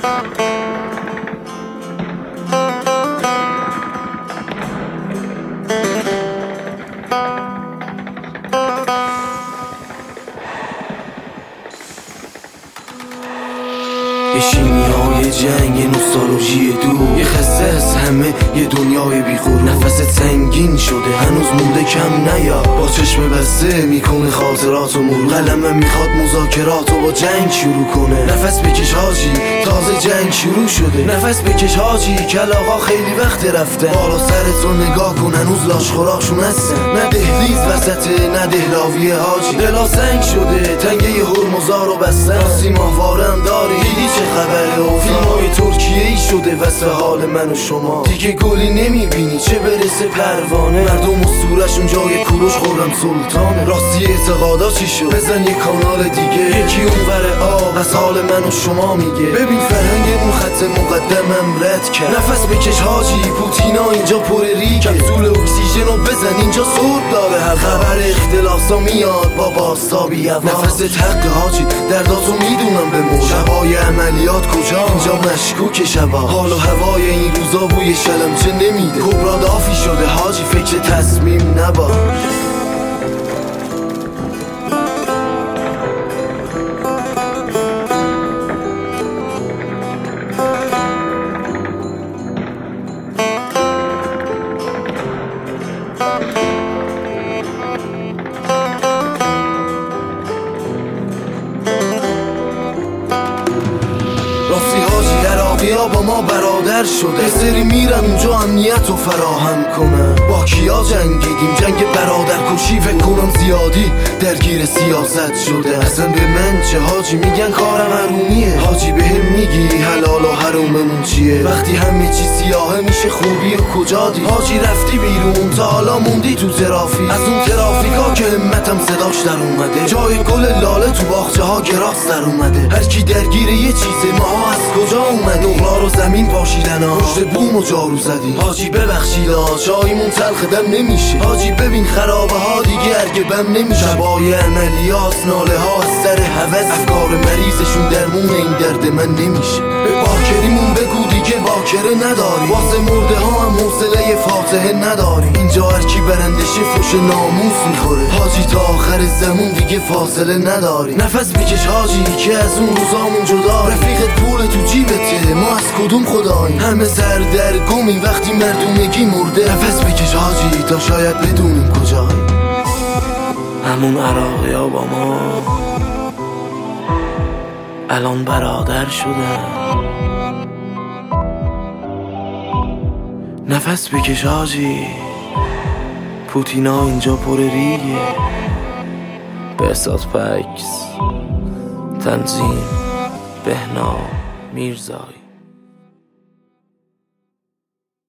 یه شیمیای جنگ، یه نوستالژی دور، یه خسته از همه، یه دنیای بی‌غرور. نفست سنگین شده هنوز مونده کم نیا، با چشم بسته میکنه خاطرات و مرور. قلمم میخواد مذاکرات و با جنگ شروع کنه. نفس بکش حاجی، تازه جنگ شروع شده. نفس بکش حاجی، کلاغا خیلی وقت رفتن. بالا سرتو نگاه کن، هنوز لاشخوراکشون هستن. نه دهلیز وسطه، نه دهلاویه حاجی. دلا سنگ شده، تنگه هرمزارو بستن. راسی ماهوارم داری، دیدی چه خبره؟ و فیلمای ترکیه‌ای شده واسه حال من و شما. دیگه گلی نمیبینی چه برسه پروانه. مردم و صورشون جای کوروش خورم سلطانه. راستی اعتقادا چی شد؟ بزن یه کانال دیگه، یکی اونور آب از حال من و شما میگه. ببین فرهنگ اون خط مقدمم رد کرد. نفس بکش حاجی، پوتینا اینجا پر ریگ. کپسول اکسیژن رو بزن، اینجا سرد داره هوا. خبر اختلاسا میاد با بازتابی هوا. نفست حق حاجی، درداتو میدونم به مو. شبای عملیات کجا؟ اینجا مشکوک شبا. حال و هوای این روزا بوی شلمچه نمیده. کبرا دافی شده حاجی، فکر تصمیم نباش. با ما برادر شده، یه سری میرن اونجا امنیت رو فراهم کنن. با کیا جنگیدیم؟ جنگ برادر کشی فکر کنم زیادی درگیر سیاست شده. اصلا به من چه حاجی، میگن کارم حرومیه. حاجی بهم میگی حلال و حروممون چیه؟ وقتی همه چی سیاهه میشه خوبی و کجا دی؟ حاجی رفتی بیرون تا حالا موندی تو ترافیک. از اون ترافیکا که همتم صداش در اومده. جای گل لاله تو باغچه ها گراس در اومده. هر کی درگیر یه چیزه، ما از کجا اومده؟ رو زمین پاشیدن ها، پشت بوم و جارو زدی. حاجی ببخشید چایمون تلخ دم نمیشه. حاجی ببین خرابه ها دیگه ارگبم نمیشه. شبای عملیات، ناله ها از سر هوس. افکار مریضشون درمون این درد من نمیشه. به باکریمون بگو دیگه باکره نداری. واسه مرده ها هم حوصله فاتحه نداری. اینجا هر کی برندشه فوش ناموس میخوره. حاجی تا آخر زمون دیگه فاصله نداری. نفس بکش حاجی که از اون روزامون جدا. رفیقت پول تو جیبته، ما از کدوم خداییم؟ همه سردرگمیم وقتی مردونگی مرده. نفس بکش حاجی تا شاید بدونیم کجاییم. همون عراقی ها با ما الان برادر شدن. نفس بکش حاجی، پوتینا اینجا پر ریگه. بهزاد فکس، تنظیم بهنام میرزایی.